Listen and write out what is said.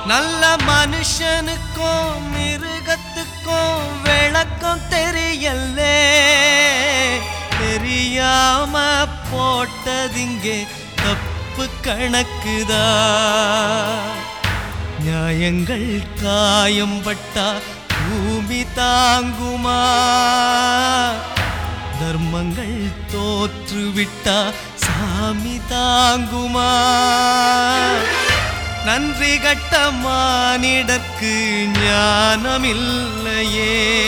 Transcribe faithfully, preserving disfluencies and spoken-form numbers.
நல்ல மனுஷனுக்கும் மிருகத்துக்கும் விளக்கம் தெரியலே, தெரியாம போட்டதிங்கே தப்பு கணக்குதா. நியாயங்கள் காயம் பட்டா பூமி தாங்குமா, தர்மங்கள் தோற்றுவிட்டா சாமி தாங்குமா. நன்றி கட்ட மானிடர்க்கு ஞானமில்லையே,